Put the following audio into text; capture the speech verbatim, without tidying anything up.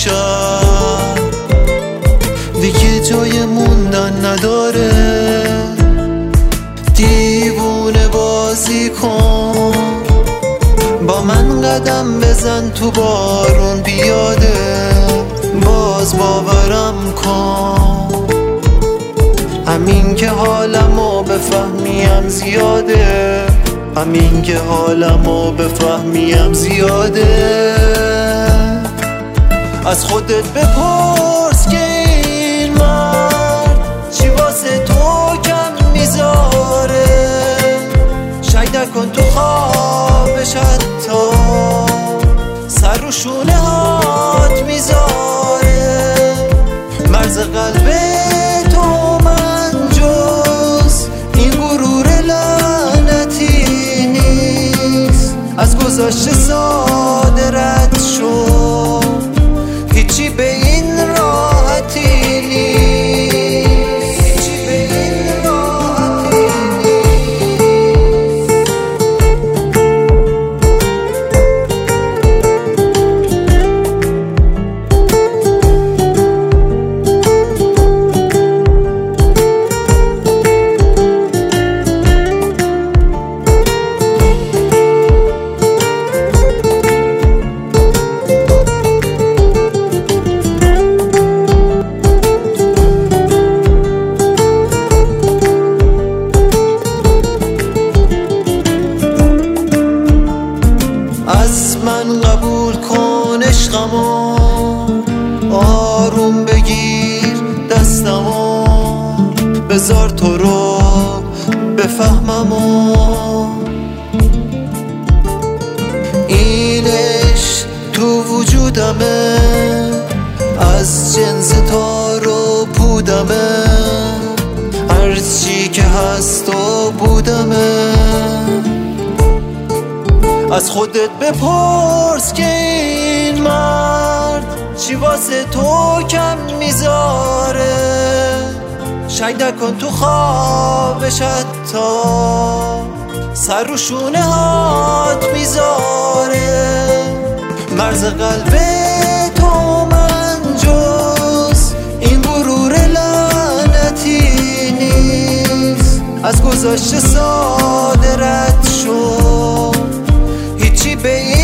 امشب دیگه جای موندن نداره. دیوونه بازی کن با من، قدم بزن تو بارون بیاده، باز باورم کن همین که حالمو بفهمیم زیاده، همین که حالمو بفهمیم زیاده. از خودت بپرس که این مرد چی واسه تو کم میذاره، شاید نکن تو خوابش حتی سر رو شونه هات میذاره. مرز قلب تو من جز این غرور لعنتی نیست، از گذشته ساده رد شو، هیچی به این راحتی نیست، هیچی به این راحتی از من قبول کن عشقمو، آروم بگیر دستمو، بذار تو رو بفهممو. اینش تو وجودمه، از جنس تار و پودمه، هرچی که هست و بودمه. از خودت بپرس که این مرد چی واسه تو کم میذاره، شاید نکن تو خوابش حتی سر رو شونه هات میذاره. مرز قلب تو من جز این غرور لعنتی نیست، از گذشته ساده رد شو، هیچی به